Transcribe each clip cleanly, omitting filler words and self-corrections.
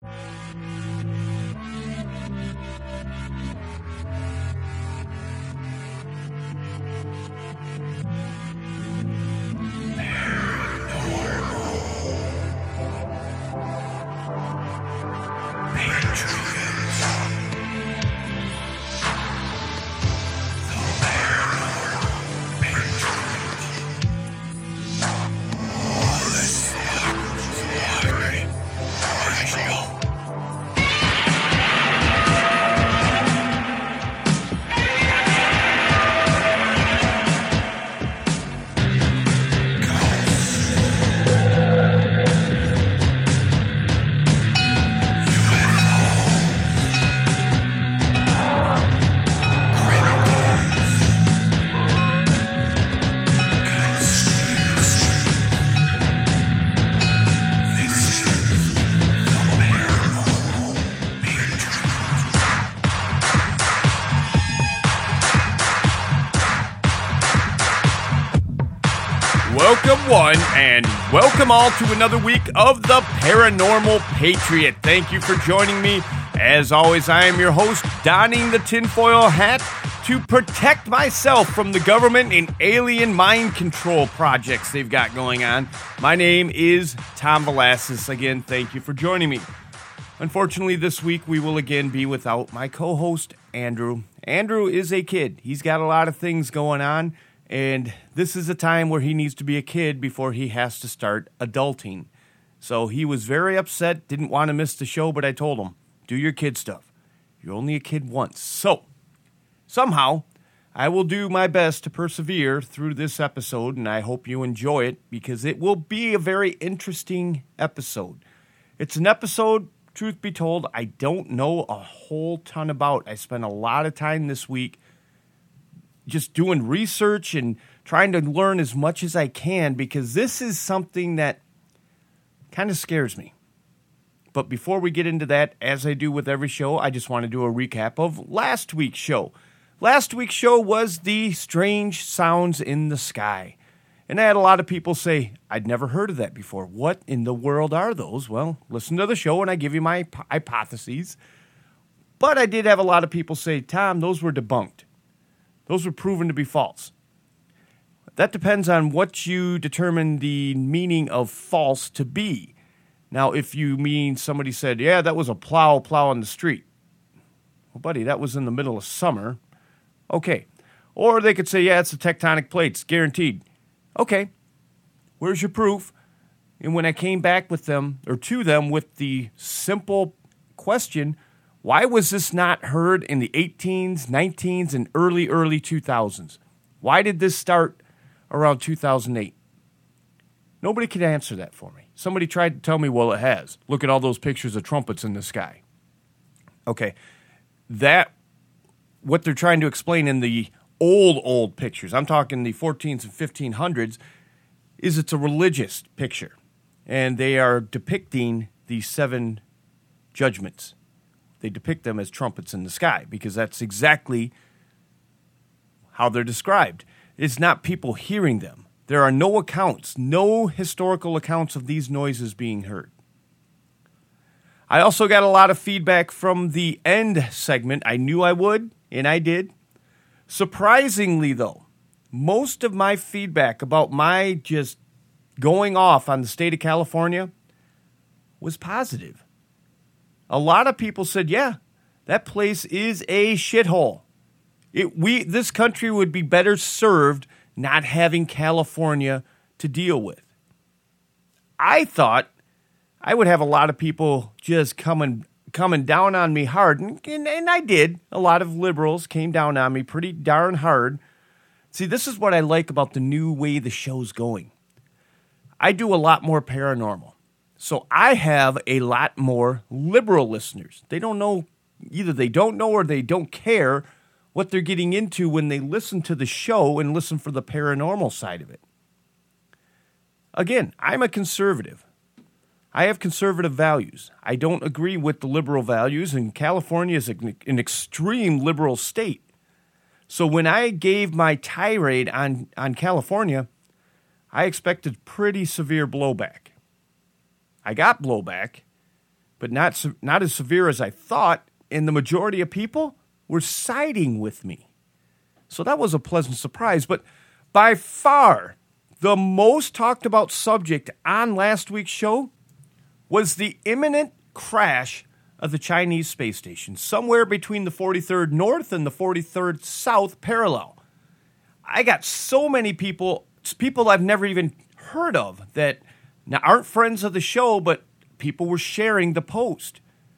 Welcome one, and welcome all to another week of the Paranormal Patriot. Thank you for joining me. As always, I am your host, donning the tinfoil hat to protect myself from the government and alien mind control projects they've got going on. My name is Tom Velasquez. Again, thank you for joining me. Unfortunately, this week we will again be without my co-host, Andrew. Andrew is a kid. He's got a lot of things going on. And this is a time where he needs to be a kid before he has to start adulting. So he was very upset, didn't want to miss the show, but I told him, do your kid stuff. You're only a kid once. So, somehow, I will do my best to persevere through this episode, and I hope you enjoy it, because it will be a very interesting episode. It's an episode, truth be told, I don't know a whole ton about. I spent a lot of time this week just doing research and trying to learn as much as I can, because this is something that kind of scares me. But before we get into that, as I do with every show, I just want to do a recap of last week's show. Last week's show was the strange sounds in the sky. And I had a lot of people say, I'd never heard of that before. What in the world are those? Well, listen to the show and I give you my hypotheses. But I did have a lot of people say, Tom, those were debunked. Those were proven to be false. That depends on what you determine the meaning of false to be. Now, if you mean somebody said, yeah, that was a plow on the street. Well, buddy, that was in the middle of summer. Okay. Or they could say, yeah, it's the tectonic plates, guaranteed. Okay. Where's your proof? And when I came back with them, or to them, with the simple question, why was this not heard in the 18s, 19s, and early 2000s? Why did this start around 2008? Nobody could answer that for me. Somebody tried to tell me, well, it has. Look at all those pictures of trumpets in the sky. Okay, what they're trying to explain in the old pictures, I'm talking the 14s and 1500s, is it's a religious picture. And they are depicting the 7 judgments. They depict them as trumpets in the sky because that's exactly how they're described. It's not people hearing them. There are no accounts, no historical accounts of these noises being heard. I also got a lot of feedback from the end segment. I knew I would, and I did. Surprisingly, though, most of my feedback about my just going off on the state of California was positive. A lot of people said, yeah, that place is a shithole. This country would be better served not having California to deal with. I thought I would have a lot of people just coming down on me hard, and I did. A lot of liberals came down on me pretty darn hard. See, this is what I like about the new way the show's going. I do a lot more paranormal. So I have a lot more liberal listeners. They don't know, either they don't know or they don't care what they're getting into when they listen to the show and listen for the paranormal side of it. Again, I'm a conservative. I have conservative values. I don't agree with the liberal values, and California is an extreme liberal state. So when I gave my tirade on California, I expected pretty severe blowback. I got blowback, but not as severe as I thought, and the majority of people were siding with me. So that was a pleasant surprise. But by far, the most talked about subject on last week's show was the imminent crash of the Chinese space station, somewhere between the 43rd North and the 43rd South parallel. I got so many people I've never even heard of that now aren't friends of the show, but people were sharing the post.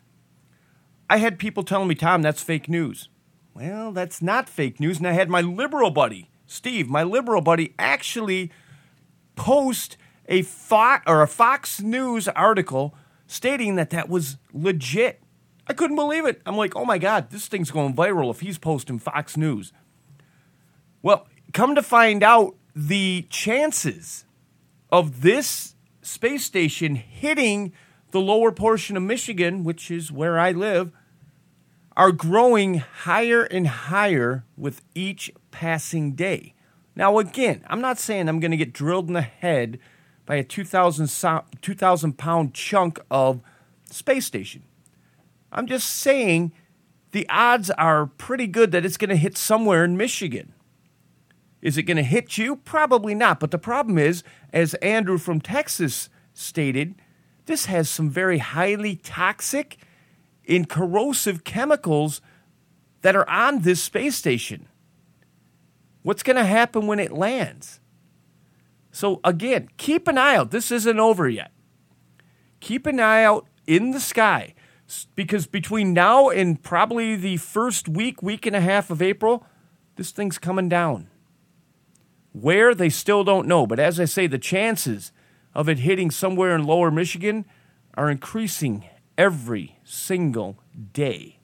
I had people telling me, Tom, that's fake news. Well, that's not fake news. And I had my liberal buddy, Steve, actually post a Fox News article stating that was legit. I couldn't believe it. I'm like, oh my God, this thing's going viral if he's posting Fox News. Well, come to find out, the chances of this space station hitting the lower portion of Michigan, which is where I live, are growing higher and higher with each passing day. Now, again, I'm not saying I'm going to get drilled in the head by a 2,000-pound chunk of space station. I'm just saying the odds are pretty good that it's going to hit somewhere in Michigan. Is it going to hit you? Probably not. But the problem is, as Andrew from Texas stated, this has some very highly toxic and corrosive chemicals that are on this space station. What's going to happen when it lands? So again, keep an eye out. This isn't over yet. Keep an eye out in the sky, because between now and probably the first week and a half of April, this thing's coming down. Where, they still don't know. But as I say, the chances of it hitting somewhere in lower Michigan are increasing every single day.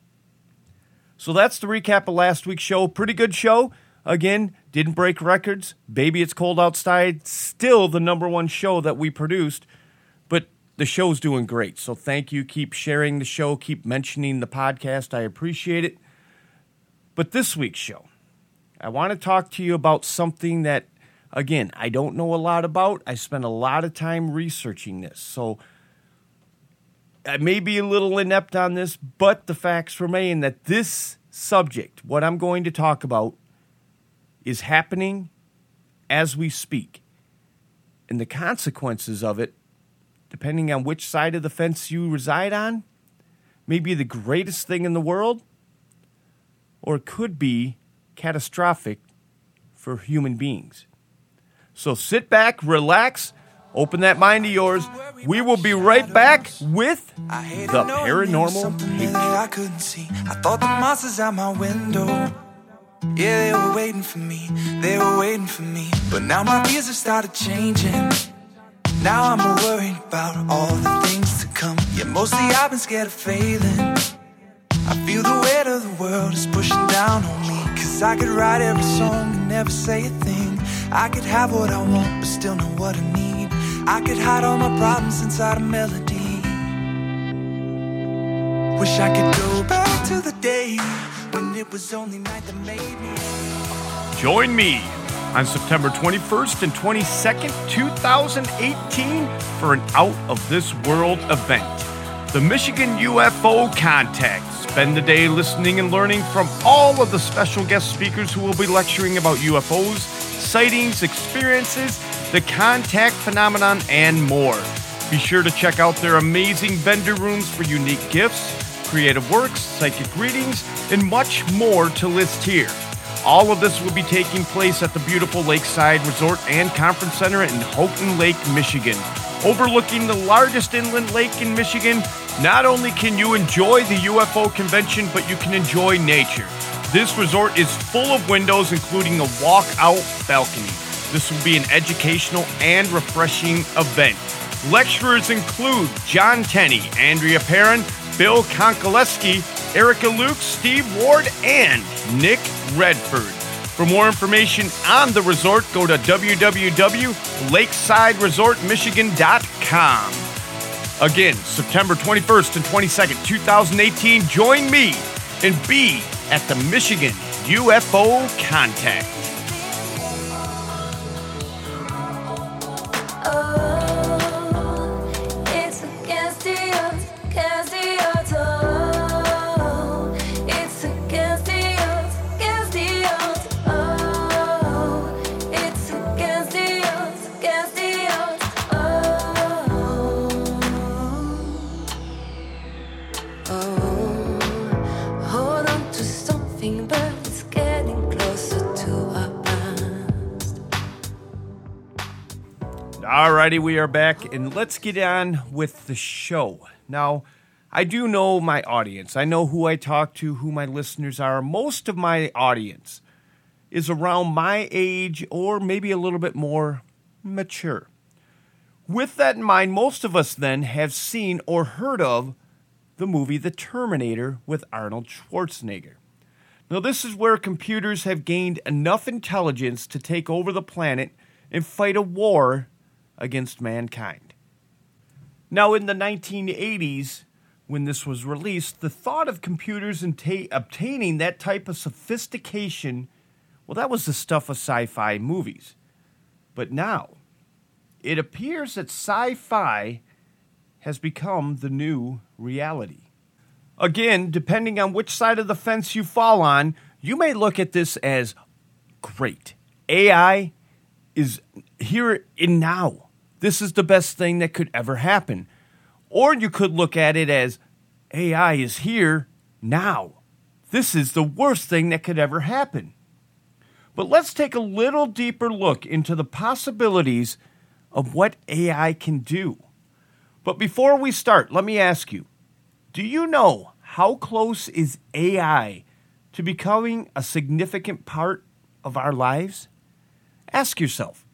So that's the recap of last week's show. Pretty good show. Again, didn't break records. Baby, It's Cold Outside, still the number one show that we produced. But the show's doing great. So thank you. Keep sharing the show. Keep mentioning the podcast. I appreciate it. But this week's show, I want to talk to you about something that, again, I don't know a lot about. I spent a lot of time researching this. So I may be a little inept on this, but the facts remain that this subject, what I'm going to talk about, is happening as we speak. And the consequences of it, depending on which side of the fence you reside on, may be the greatest thing in the world, or it could be catastrophic for human beings. So sit back, relax, open that mind of yours. We will be right back with the Paranormal Patriot. I couldn't see. I thought the monsters out my window. Yeah, they were waiting for me. They were waiting for me. But now my fears have started changing. Now I'm worried about all the things to come. Yeah, mostly I've been scared of failing. I feel the weight of the world is pushing down on me. Cause I could write every song and never say a thing. I could have what I want but still know what I need. I could hide all my problems inside a melody. Wish I could go back to the day when it was only night that made me. Join me on September 21st and 22nd, 2018 for an out-of-this-world event, the Michigan UFO Contact. Spend the day listening and learning from all of the special guest speakers who will be lecturing about UFOs, sightings, experiences, the contact phenomenon, and more. Be sure to check out their amazing vendor rooms for unique gifts, creative works, psychic readings, and much more to list here. All of this will be taking place at the beautiful Lakeside Resort and Conference Center in Houghton Lake, Michigan. Overlooking the largest inland lake in Michigan, not only can you enjoy the UFO convention, but you can enjoy nature. This resort is full of windows, including a walk-out balcony. This will be an educational and refreshing event. Lecturers include John Tenney, Andrea Perrin, Bill Konkoleski, Erica Luke, Steve Ward, and Nick Redford. For more information on the resort, go to www.lakesideresortmichigan.com. Again, September 21st and 22nd, 2018, join me and be at the Michigan UFO Contact. It's against the odds. Alrighty, we are back, and let's get on with the show. Now, I do know my audience. I know who I talk to, who my listeners are. Most of my audience is around my age or maybe a little bit more mature. With that in mind, most of us then have seen or heard of the movie The Terminator with Arnold Schwarzenegger. Now, this is where computers have gained enough intelligence to take over the planet and fight a war against mankind. Now, in the 1980s, when this was released, the thought of computers obtaining that type of sophistication, well, that was the stuff of sci-fi movies. But now, it appears that sci-fi has become the new reality. Again, depending on which side of the fence you fall on, you may look at this as great. AI is here and now. This is the best thing that could ever happen. Or you could look at it as AI is here now. This is the worst thing that could ever happen. But let's take a little deeper look into the possibilities of what AI can do. But before we start, let me ask you, do you know how close is AI to becoming a significant part of our lives? Ask yourself.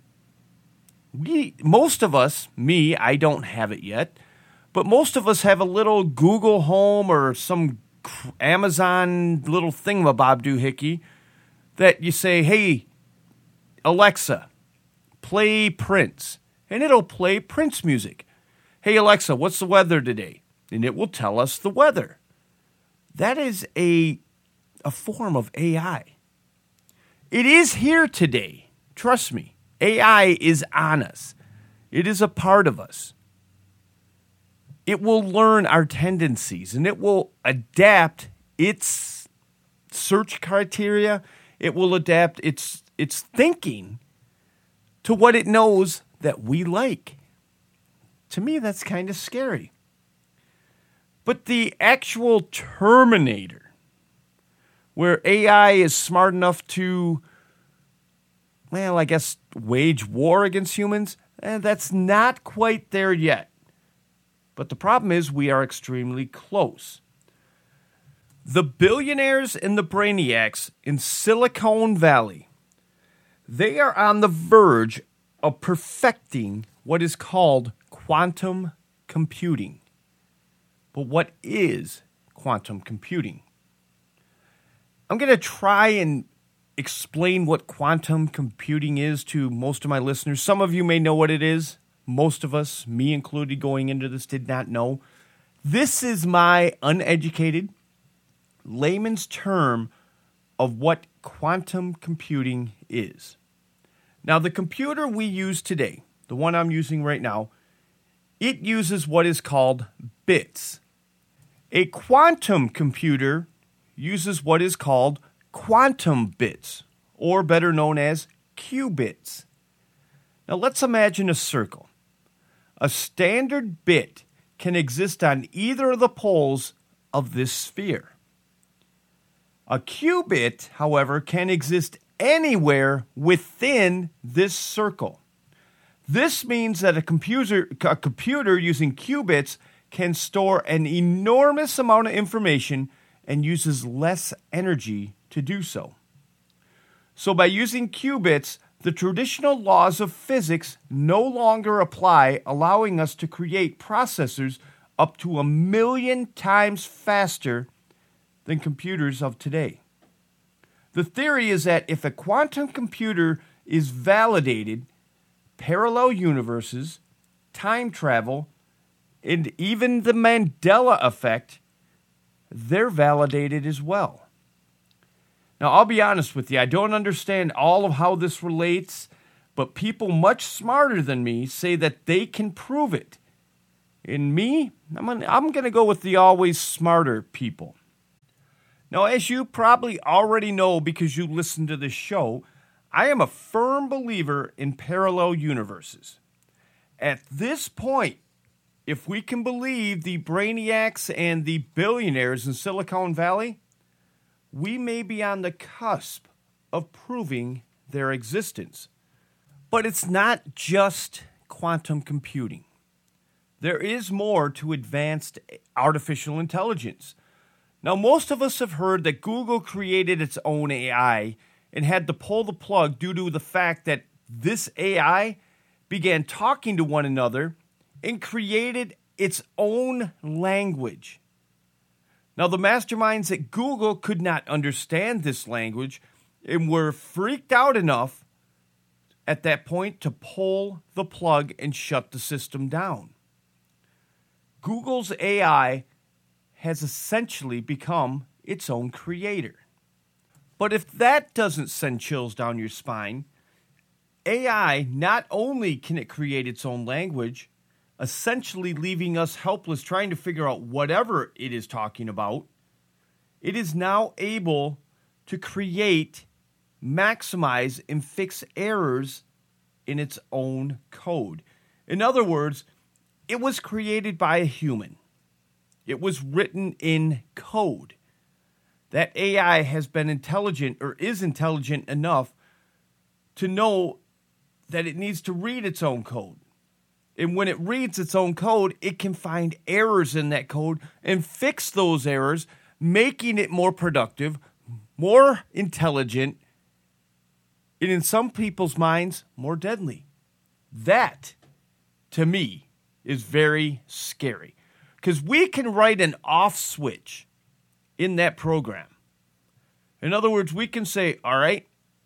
Most of us, me, I don't have it yet, but most of us have a little Google Home or some Amazon little thingamabob doohickey that you say, hey, Alexa, play Prince, and it'll play Prince music. Hey, Alexa, what's the weather today? And it will tell us the weather. That is a form of AI. It is here today. Trust me. AI is on us. It is a part of us. It will learn our tendencies, and it will adapt its search criteria. It will adapt its thinking to what it knows that we like. To me, that's kind of scary. But the actual Terminator, where AI is smart enough to, well, I guess, wage war against humans, that's not quite there yet. But the problem is we are extremely close. The billionaires and the brainiacs in Silicon Valley, they are on the verge of perfecting what is called quantum computing. But what is quantum computing? I'm going to try and explain what quantum computing is to most of my listeners. Some of you may know what it is. Most of us, me included going into this, did not know. This is my uneducated layman's term of what quantum computing is. Now, the computer we use today, the one I'm using right now, it uses what is called bits. A quantum computer uses what is called quantum bits, or better known as qubits. Now let's imagine a circle. A standard bit can exist on either of the poles of this sphere. A qubit, however, can exist anywhere within this circle. This means that a computer using qubits can store an enormous amount of information and uses less energy to do so. So by using qubits, the traditional laws of physics no longer apply, allowing us to create processors up to 1 million times faster than computers of today. The theory is that if a quantum computer is validated, parallel universes, time travel, and even the Mandela effect, they're validated as well. Now, I'll be honest with you, I don't understand all of how this relates, but people much smarter than me say that they can prove it. And me, I'm going to go with the always smarter people. Now, as you probably already know because you listen to this show, I am a firm believer in parallel universes. At this point, if we can believe the brainiacs and the billionaires in Silicon Valley, we may be on the cusp of proving their existence. But it's not just quantum computing. There is more to advanced artificial intelligence. Now, most of us have heard that Google created its own AI and had to pull the plug due to the fact that this AI began talking to one another and created its own language. Now, the masterminds at Google could not understand this language and were freaked out enough at that point to pull the plug and shut the system down. Google's AI has essentially become its own creator. But if that doesn't send chills down your spine, AI, not only can it create its own language, essentially leaving us helpless trying to figure out whatever it is talking about, it is now able to create, maximize, and fix errors in its own code. In other words, it was created by a human. It was written in code. That AI has been intelligent or is intelligent enough to know that it needs to read its own code. And when it reads its own code, it can find errors in that code and fix those errors, making it more productive, more intelligent, and in some people's minds, more deadly. That, to me, is very scary. Because we can write an off switch in that program. In other words, we can say, all right,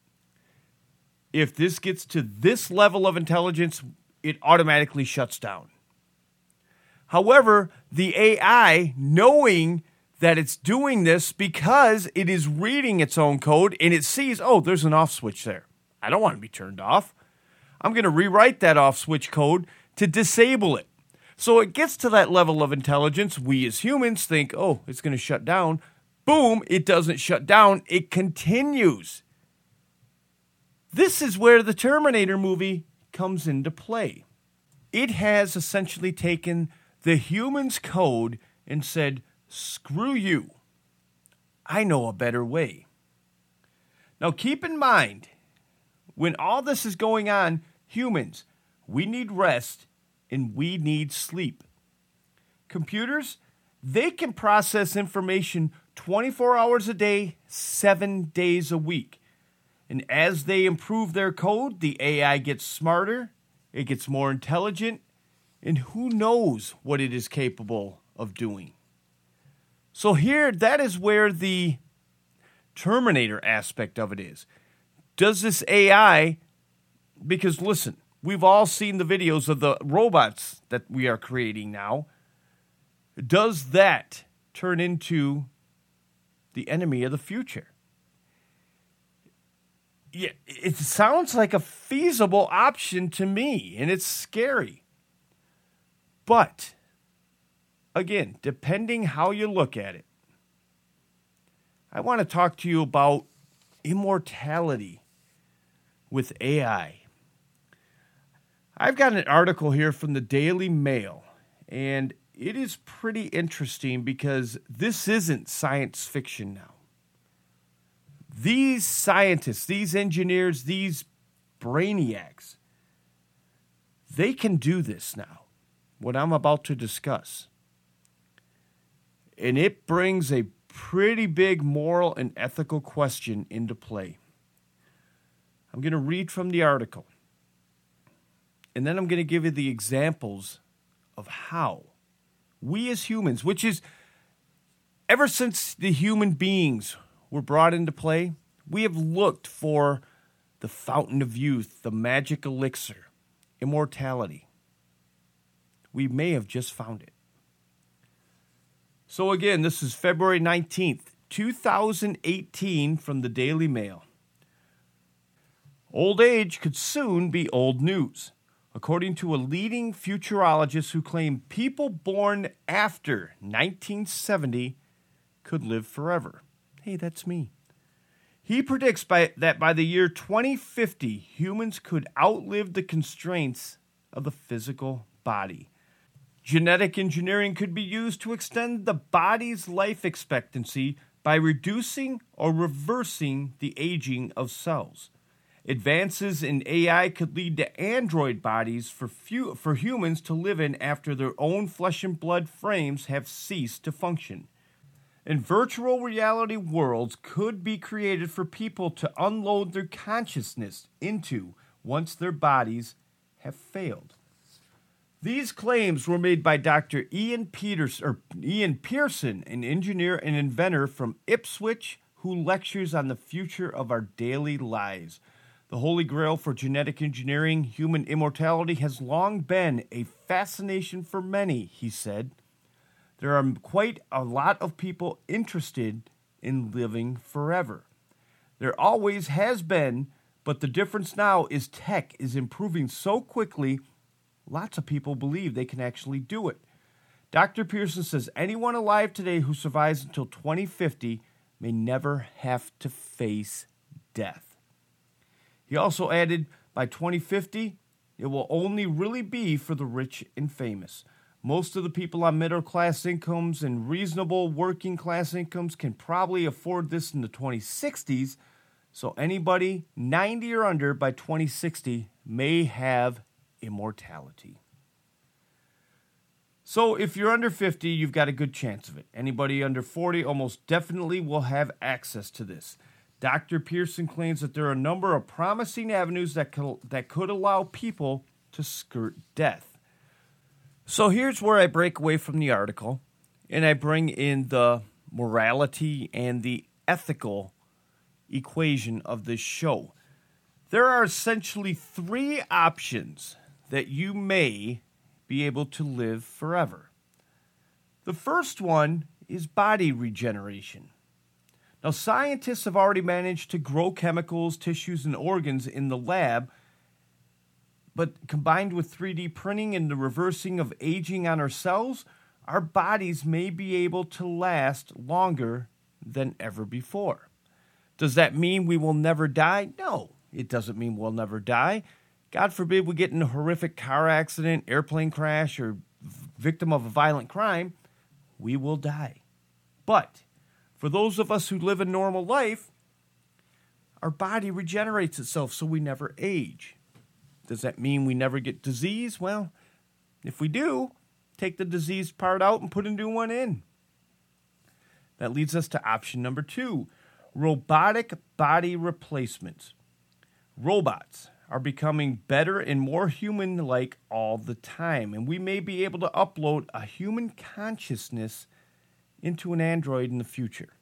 if this gets to this level of intelligence, it automatically shuts down. However, the AI, knowing that it's doing this because it is reading its own code and it sees, oh, there's an off switch there. I don't want to be turned off. I'm going to rewrite that off switch code to disable it. So it gets to that level of intelligence. We as humans think, oh, it's going to shut down. Boom, it doesn't shut down. It continues. This is where the Terminator movie comes into play. It has essentially taken the human's code and said, screw you. I know a better way. Now keep in mind, when all this is going on, humans, we need rest and we need sleep. Computers, they can process information 24 hours a day, 7 days a week. And as they improve their code, the AI gets smarter, it gets more intelligent, and who knows what it is capable of doing. So here, that is where the Terminator aspect of it is. Does this AI, because listen, we've all seen the videos of the robots that we are creating now. Does that turn into the enemy of the future? Yeah, it sounds like a feasible option to me, and it's scary. But, again, depending how you look at it, I want to talk to you about immortality with AI. I've got an article here from the Daily Mail, and it is pretty interesting because this isn't science fiction now. These scientists, these engineers, these brainiacs, they can do this now, what I'm about to discuss. And it brings a pretty big moral and ethical question into play. I'm going to read from the article. And then I'm going to give you the examples of how we as humans, which is ever since the human beings were brought into play, we have looked for the fountain of youth, the magic elixir, immortality. We may have just found it. So again, this is February 19th, 2018 from the Daily Mail. Old age could soon be old news, according to a leading futurologist who claimed people born after 1970 could live forever. Hey, that's me. He predicts that by the year 2050, humans could outlive the constraints of the physical body. Genetic engineering could be used to extend the body's life expectancy by reducing or reversing the aging of cells. Advances in AI could lead to android bodies for humans to live in after their own flesh and blood frames have ceased to function. And virtual reality worlds could be created for people to unload their consciousness into once their bodies have failed. These claims were made by Dr. Ian Pearson, an engineer and inventor from Ipswich, who lectures on the future of our daily lives. The holy grail for genetic engineering, human immortality, has long been a fascination for many, he said. There are quite a lot of people interested in living forever. There always has been, but the difference now is tech is improving so quickly, lots of people believe they can actually do it. Dr. Pearson says anyone alive today who survives until 2050 may never have to face death. He also added, by 2050, it will only really be for the rich and famous. Most of the people on middle-class incomes and reasonable working-class incomes can probably afford this in the 2060s, so anybody 90 or under by 2060 may have immortality. So if you're under 50, you've got a good chance of it. Anybody under 40 almost definitely will have access to this. Dr. Pearson claims that there are a number of promising avenues that could allow people to skirt death. So here's where I break away from the article, and I bring in the morality and the ethical equation of this show. There are essentially three options that you may be able to live forever. The first one is body regeneration. Now, scientists have already managed to grow chemicals, tissues, and organs in the lab, but combined with 3D printing and the reversing of aging on our cells, our bodies may be able to last longer than ever before. Does that mean we will never die? No, it doesn't mean we'll never die. God forbid we get in a horrific car accident, airplane crash, or victim of a violent crime, we will die. But for those of us who live a normal life, our body regenerates itself so we never age. Does that mean we never get disease? Well, if we do, take the diseased part out and put a new one in. That leads us to option number 2, robotic body replacements. Robots are becoming better and more human-like all the time, and we may be able to upload a human consciousness into an android in the future.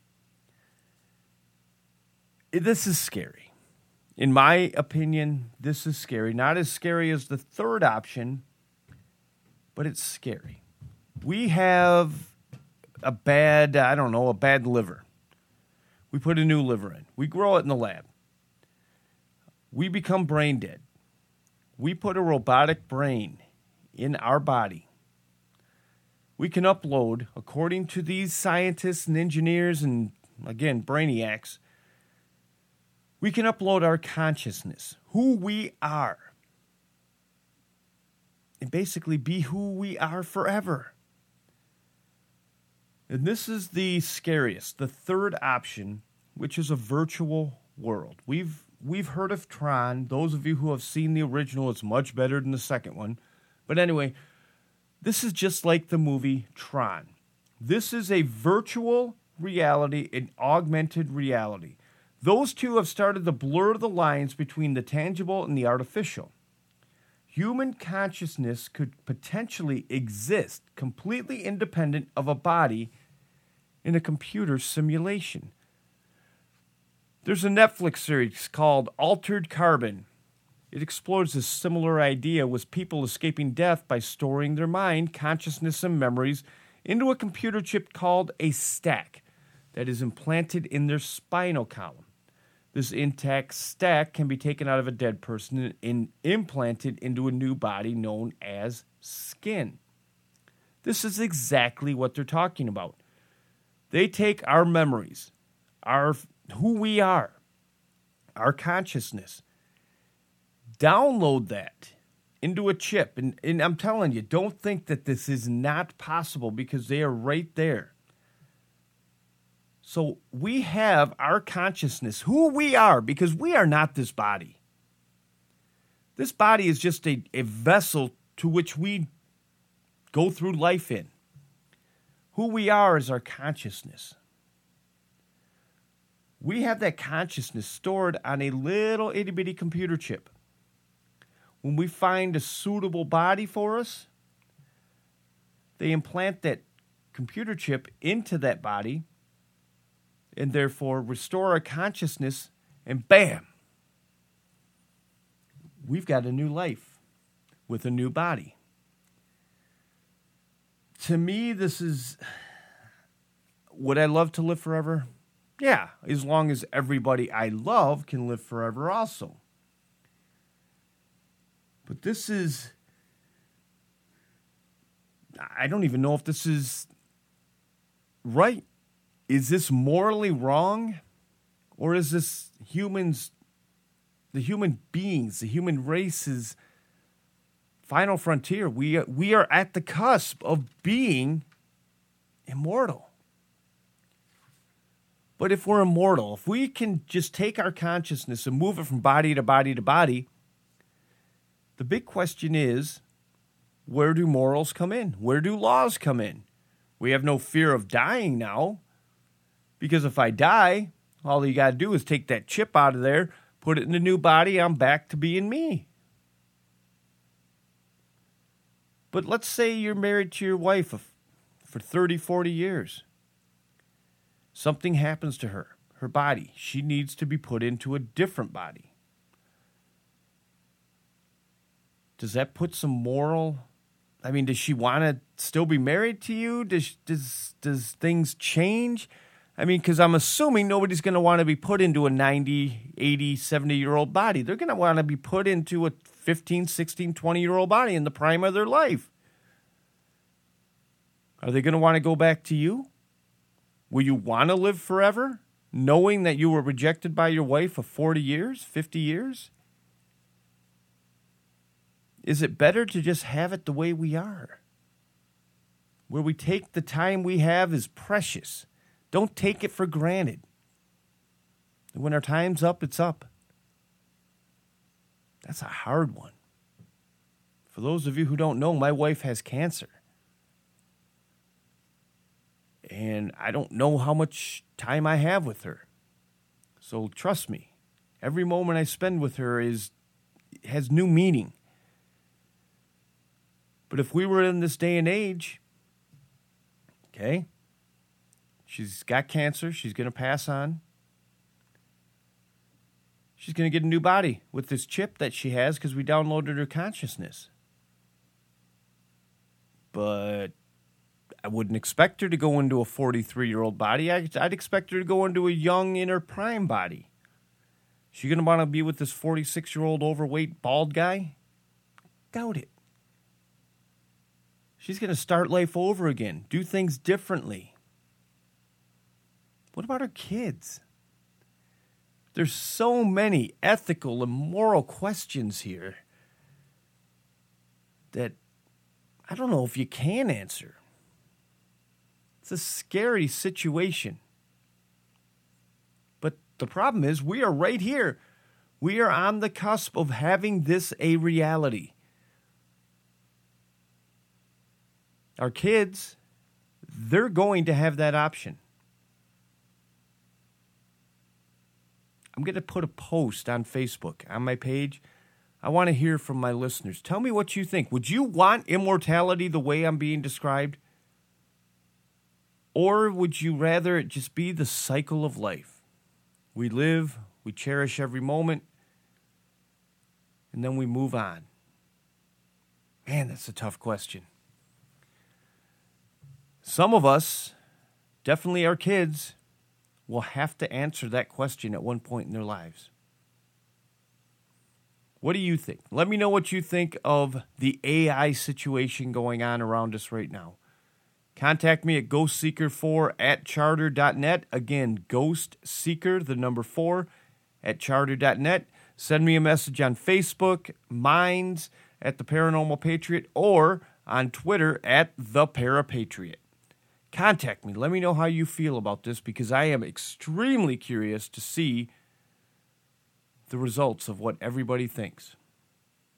This is scary. In my opinion, this is scary. Not as scary as the third option, but it's scary. We have a bad liver. We put a new liver in. We grow it in the lab. We become brain dead. We put a robotic brain in our body. We can upload, according to these scientists and engineers and, again, brainiacs, we can upload our consciousness, who we are, and basically be who we are forever. And this is the scariest, the third option, which is a virtual world. We've heard of Tron. Those of you who have seen the original, it's much better than the second one. But anyway, this is just like the movie Tron. This is a virtual reality and augmented reality. Those two have started to blur the lines between the tangible and the artificial. Human consciousness could potentially exist completely independent of a body in a computer simulation. There's a Netflix series called Altered Carbon. It explores a similar idea with people escaping death by storing their mind, consciousness, and memories into a computer chip called a stack that is implanted in their spinal column. This intact stack can be taken out of a dead person and implanted into a new body known as skin. This is exactly what they're talking about. They take our memories, who we are, our consciousness, download that into a chip. And I'm telling you, don't think that this is not possible because they are right there. So we have our consciousness, who we are, because we are not this body. This body is just a vessel to which we go through life in. Who we are is our consciousness. We have that consciousness stored on a little itty-bitty computer chip. When we find a suitable body for us, they implant that computer chip into that body and therefore restore our consciousness, and bam, we've got a new life with a new body. To me, this is, would I love to live forever? Yeah, as long as everybody I love can live forever also. But this is, I don't even know if this is right. Is this morally wrong? Or is this humans, the human beings, the human race's final frontier? We are at the cusp of being immortal. But if we're immortal, if we can just take our consciousness and move it from body to body to body, the big question is, where do morals come in? Where do laws come in? We have no fear of dying now, because if I die, all you got to do is take that chip out of there, put it in a new body, I'm back to being me. But let's say you're married to your wife for 30, 40 years. Something happens to her body. She needs to be put into a different body. Does that put some moral? I mean, does she want to still be married to you? Does things change? I mean, because I'm assuming nobody's going to want to be put into a 90, 80, 70-year-old body. They're going to want to be put into a 15, 16, 20-year-old body in the prime of their life. Are they going to want to go back to you? Will you want to live forever, knowing that you were rejected by your wife for 40 years, 50 years? Is it better to just have it the way we are? Where we take the time we have is precious. Don't take it for granted. When our time's up, it's up. That's a hard one. For those of you who don't know, my wife has cancer. And I don't know how much time I have with her. So trust me, every moment I spend with her has new meaning. But if we were in this day and age, okay, she's got cancer, she's going to pass on. She's going to get a new body with this chip that she has because we downloaded her consciousness. But I wouldn't expect her to go into a 43-year-old body. I'd expect her to go into a young, in her prime body. She going to want to be with this 46-year-old overweight bald guy? Doubt it. She's going to start life over again, do things differently. What about her kids? There's so many ethical and moral questions here that I don't know if you can answer. It's a scary situation. But the problem is we are right here. We are on the cusp of having this a reality. Our kids, they're going to have that option. I'm going to put a post on Facebook, on my page. I want to hear from my listeners. Tell me what you think. Would you want immortality the way I'm being described? Or would you rather it just be the cycle of life? We live, we cherish every moment, and then we move on. Man, that's a tough question. Some of us, definitely our kids, will have to answer that question at one point in their lives. What do you think? Let me know what you think of the AI situation going on around us right now. Contact me at ghostseeker4@charter.net. Again, ghostseeker, the number 4, @charter.net. Send me a message on Facebook, Minds, @The Paranormal Patriot, or on Twitter, @The Parapatriot. Contact me. Let me know how you feel about this, because I am extremely curious to see the results of what everybody thinks.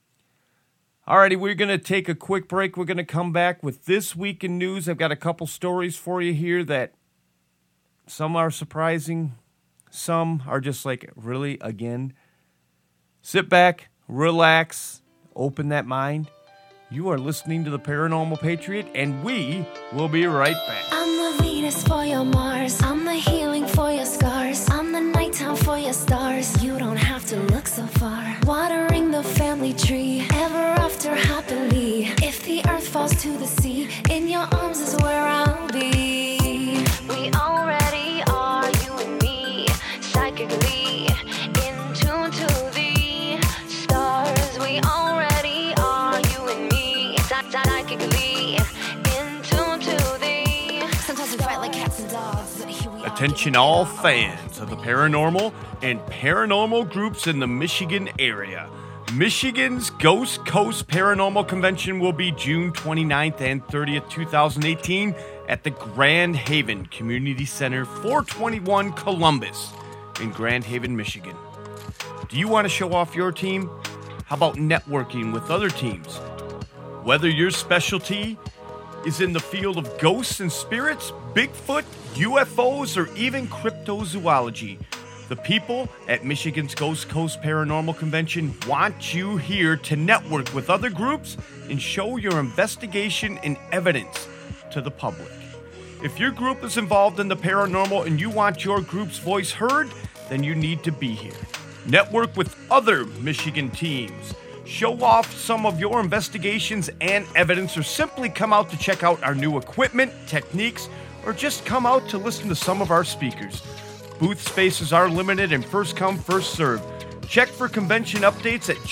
Alrighty, we're going to take a quick break. We're going to come back with This Week in News. I've got a couple stories for you here that some are surprising, some are just like, really, again? Sit back, relax, open that mind. You are listening to The Paranormal Patriot, and we will be right back. I'm the Venus for your Mars. I'm the healing for your scars. I'm the nighttime for your stars. You don't have to look so far. Watering the family tree, ever after happily. If the earth falls to the sea, in your arms is where I'll be. We already are, you and me, psychically in tune to the stars. We already are, you and me, psychically in tune to the. Sometimes we fight like cats and dogs, but here we are. Attention all fans of the paranormal and paranormal groups in the Michigan area. Michigan's Ghost Coast Paranormal Convention will be June 29th and 30th, 2018 at the Grand Haven Community Center, 421 Columbus in Grand Haven, Michigan. Do you want to show off your team? How about networking with other teams? Whether your specialty is in the field of ghosts and spirits, Bigfoot, UFOs, or even cryptozoology, the people at Michigan's Ghost Coast Paranormal Convention want you here to network with other groups and show your investigation and evidence to the public. If your group is involved in the paranormal and you want your group's voice heard, then you need to be here. Network with other Michigan teams. Show off some of your investigations and evidence, or simply come out to check out our new equipment, techniques, or just come out to listen to some of our speakers. Booth spaces are limited and first come, first served. Check for convention updates at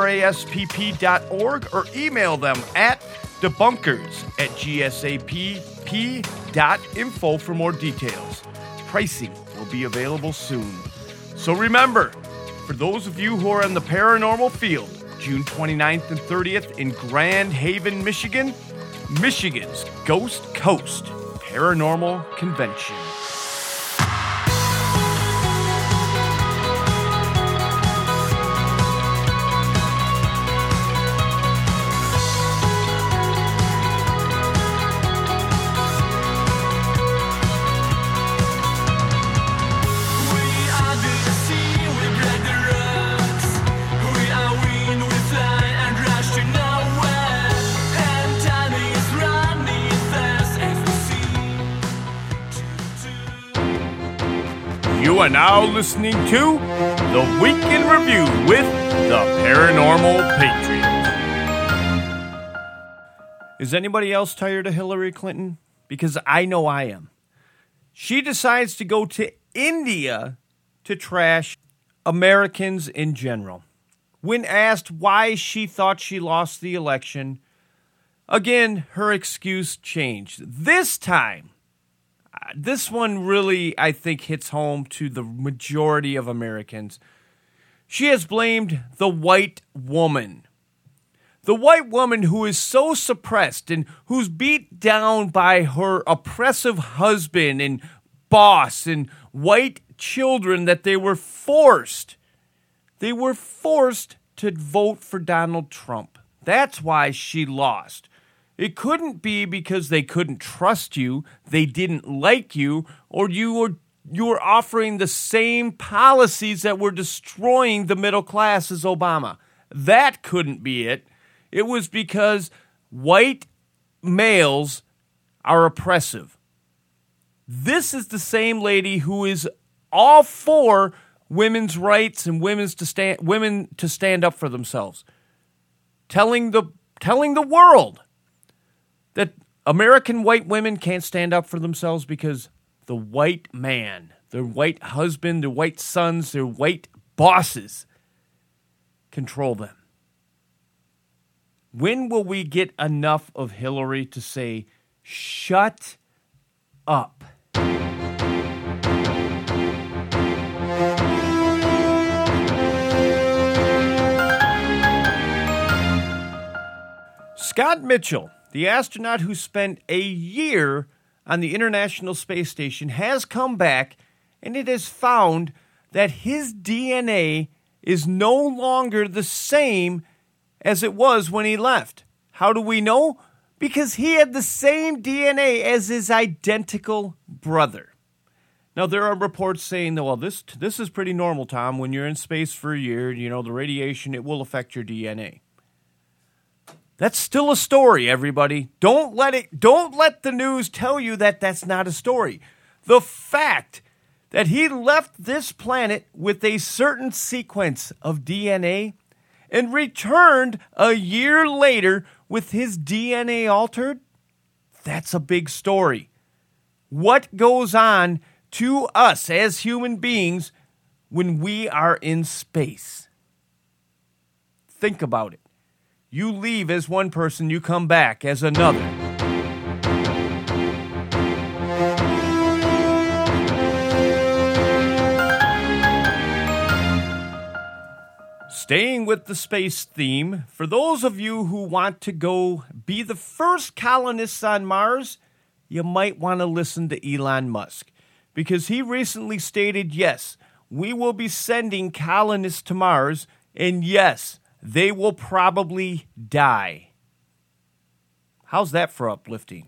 graspp.org or email them at debunkers@gsapp.info for more details. Pricing will be available soon. So remember, for those of you who are in the paranormal field, June 29th and 30th in Grand Haven, Michigan, Michigan's Ghost Coast Paranormal Convention. You are now listening to The Week in Review with The Paranormal Patriot. Is anybody else tired of Hillary Clinton? Because I know I am. She decides to go to India to trash Americans in general. When asked why she thought she lost the election, again, her excuse changed. This time, this one really, I think, hits home to the majority of Americans. She has blamed the white woman. The white woman who is so suppressed and who's beat down by her oppressive husband and boss and white children that they were forced to vote for Donald Trump. That's why she lost. It couldn't be because they couldn't trust you, they didn't like you, or you were offering the same policies that were destroying the middle class as Obama. That couldn't be it. It was because white males are oppressive. This is the same lady who is all for women's rights and women to stand up for themselves, telling the world that American white women can't stand up for themselves because the white man, their white husband, their white sons, their white bosses control them. When will we get enough of Hillary to say, shut up? Scott Mitchell, the astronaut who spent a year on the International Space Station, has come back, and it has found that his DNA is no longer the same as it was when he left. How do we know? Because he had the same DNA as his identical brother. Now, there are reports saying that, well, this is pretty normal, Tom. When you're in space for a year, the radiation, it will affect your DNA. That's still a story, everybody. Don't let the news tell you that that's not a story. The fact that he left this planet with a certain sequence of DNA and returned a year later with his DNA altered, that's a big story. What goes on to us as human beings when we are in space? Think about it. You leave as one person, you come back as another. Staying with the space theme, for those of you who want to go be the first colonists on Mars, you might want to listen to Elon Musk, because he recently stated, yes, we will be sending colonists to Mars, and yes, they will probably die. How's that for uplifting?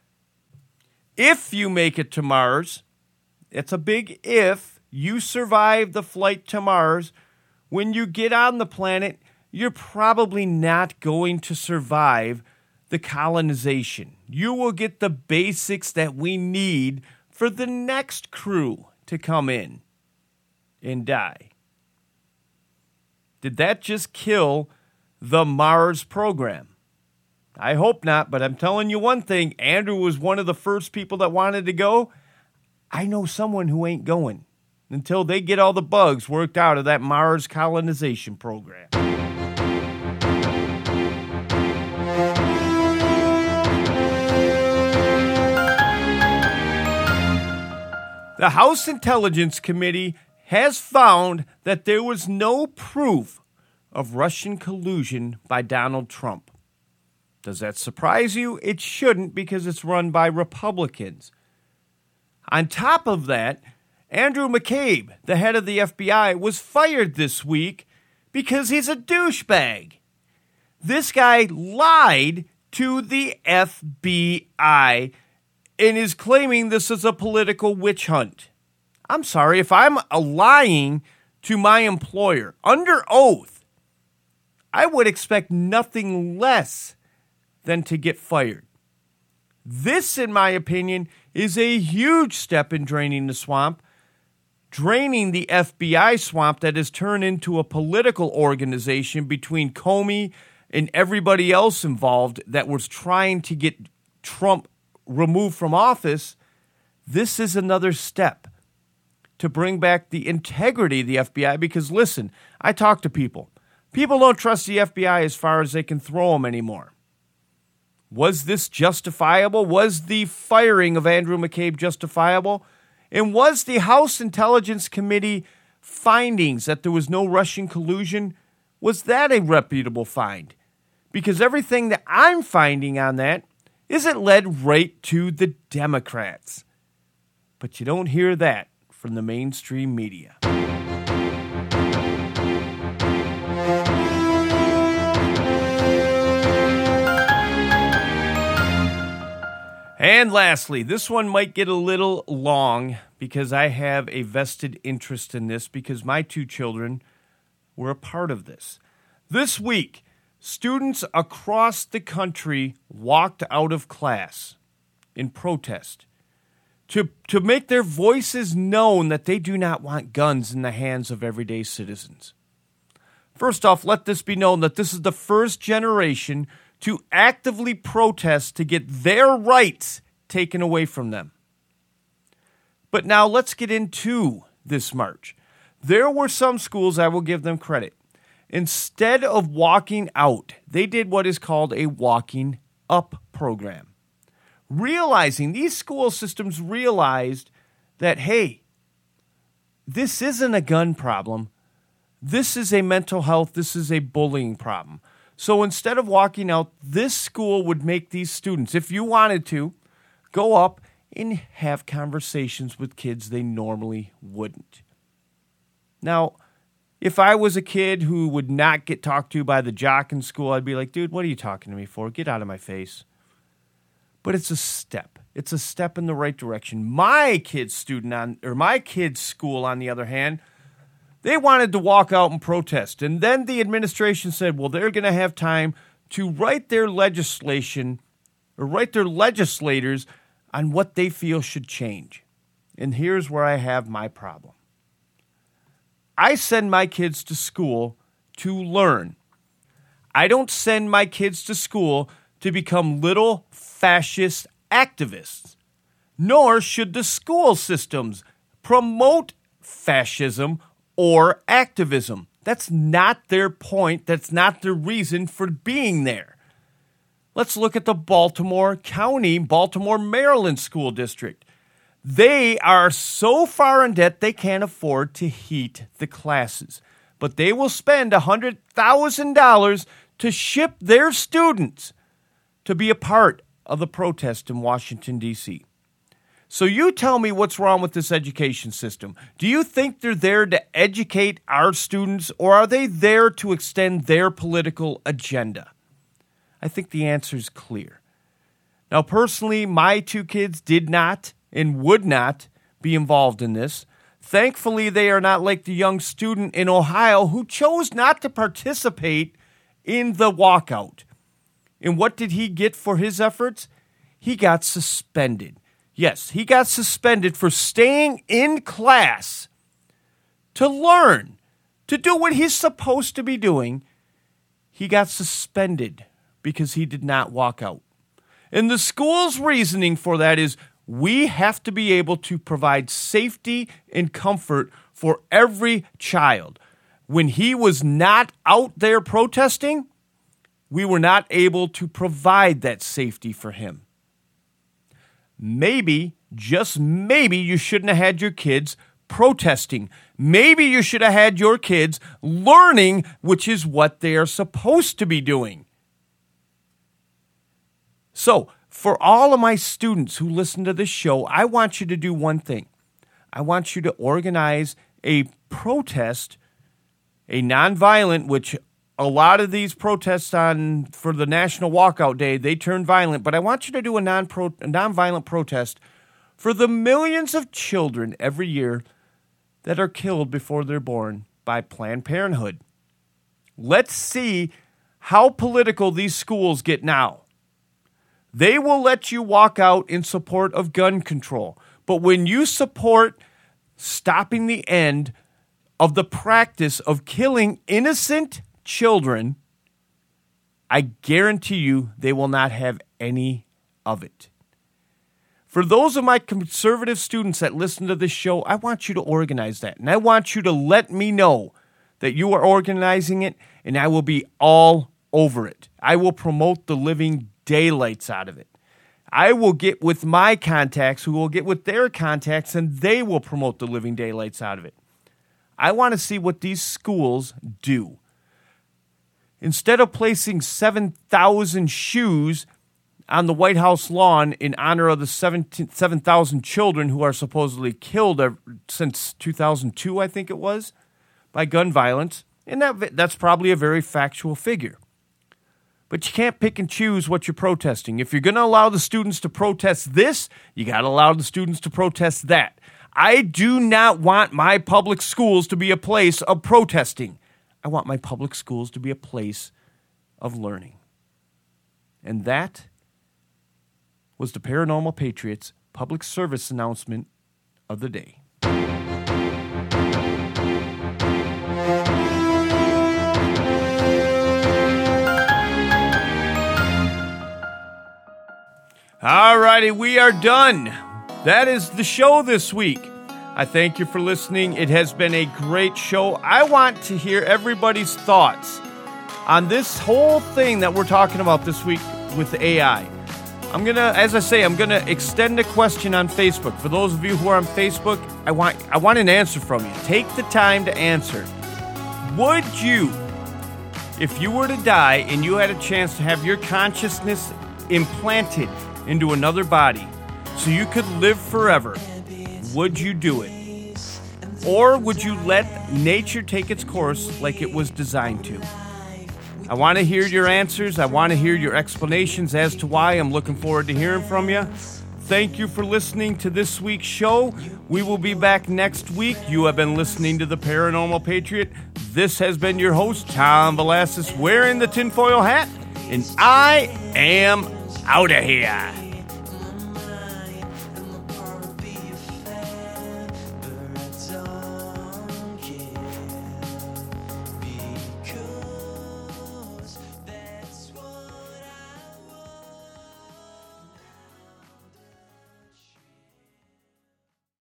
If you make it to Mars, it's a big if, you survive the flight to Mars, when you get on the planet, you're probably not going to survive the colonization. You will get the basics that we need for the next crew to come in and die. Did that just kill the Mars program? I hope not, but I'm telling you one thing. Andrew was one of the first people that wanted to go. I know someone who ain't going until they get all the bugs worked out of that Mars colonization program. The House Intelligence Committee has found that there was no proof of Russian collusion by Donald Trump. Does that surprise you? It shouldn't, because it's run by Republicans. On top of that, Andrew McCabe, the head of the FBI, was fired this week because he's a douchebag. This guy lied to the FBI and is claiming this is a political witch hunt. I'm sorry, if I'm lying to my employer under oath, I would expect nothing less than to get fired. This, in my opinion, is a huge step in draining the swamp, draining the FBI swamp that has turned into a political organization between Comey and everybody else involved that was trying to get Trump removed from office. This is another step to bring back the integrity of the FBI, because, listen, I talk to people. People don't trust the FBI as far as they can throw them anymore. Was this justifiable? Was the firing of Andrew McCabe justifiable? And was the House Intelligence Committee findings that there was no Russian collusion, was that a reputable find? Because everything that I'm finding on that is it led right to the Democrats. But you don't hear that from the mainstream media. And lastly, this one might get a little long because I have a vested interest in this because my two children were a part of this. This week, students across the country walked out of class in protest to make their voices known that they do not want guns in the hands of everyday citizens. First off, let this be known that this is the first generation to actively protest to get their rights taken away from them. But now let's get into this march. There were some schools, I will give them credit. Instead of walking out, they did what is called a walking up program. Realizing, these school systems realized that, hey, this isn't a gun problem. This is a mental health, this is a bullying problem. So instead of walking out, this school would make these students, if you wanted to, go up and have conversations with kids they normally wouldn't. Now, If I was a kid who would not get talked to by the jock in school, I'd be like, dude, what are you talking to me for? Get out of my face. But it's a step. It's a step in the right direction. My kid's school, on the other hand, they wanted to walk out and protest. And then the administration said, well, they're going to have time to write their legislation or write their legislators on what they feel should change. And here's where I have my problem. I send my kids to school to learn. I don't send my kids to school to become little fascist activists. Nor should the school systems promote fascism or activism. That's not their point. That's not their reason for being there. Let's look at the Baltimore County, Baltimore, Maryland school district. They are so far in debt they can't afford to heat the classes. But they will spend $100,000 to ship their students to be a part of the protest in Washington, D.C. So you tell me what's wrong with this education system. Do you think they're there to educate our students, or are they there to extend their political agenda? I think the answer is clear. Now, personally, my two kids did not and would not be involved in this. Thankfully, they are not like the young student in Ohio who chose not to participate in the walkout. And what did he get for his efforts? He got suspended. Yes, he got suspended for staying in class to learn, to do what he's supposed to be doing. He got suspended because he did not walk out. And the school's reasoning for that is we have to be able to provide safety and comfort for every child. When he was not out there protesting, we were not able to provide that safety for him. Maybe, just maybe, you shouldn't have had your kids protesting. Maybe you should have had your kids learning, which is what they are supposed to be doing. So, for all of my students who listen to this show, I want you to do one thing. I want you to organize a protest, a nonviolent, which a lot of these protests for the National Walkout Day, they turn violent, but I want you to do a nonviolent protest for the millions of children every year that are killed before they're born by Planned Parenthood. Let's see how political these schools get now. They will let you walk out in support of gun control. But when you support stopping the end of the practice of killing innocent children, I guarantee you they will not have any of it. For those of my conservative students that listen to this show, I want you to organize that. And I want you to let me know that you are organizing it, and I will be all over it. I will promote the living daylights out of it. I will get with my contacts who will get with their contacts, and they will promote the living daylights out of it. I want to see what these schools do. Instead of placing 7,000 shoes on the White House lawn in honor of the 7,000 children who are supposedly killed since 2002, I think it was, by gun violence, and that's probably a very factual figure. But you can't pick and choose what you're protesting. If you're going to allow the students to protest this, you got to allow the students to protest that. I do not want my public schools to be a place of protesting. I want my public schools to be a place of learning. And that was the Paranormal Patriots public service announcement of the day. All righty, we are done. That is the show this week. I thank you for listening. It has been a great show. I want to hear everybody's thoughts on this whole thing that we're talking about this week with AI. I'm going to extend a question on Facebook. For those of you who are on Facebook, I want an answer from you. Take the time to answer. Would you, if you were to die and you had a chance to have your consciousness implanted into another body so you could live forever, would you do it? Or would you let nature take its course like it was designed to? I want to hear your answers. I want to hear your explanations as to why. I'm looking forward to hearing from you. Thank you for listening to this week's show. We will be back next week. You have been listening to The Paranormal Patriot. This has been your host, Tom Velasquez, wearing the tinfoil hat, and I am out of here.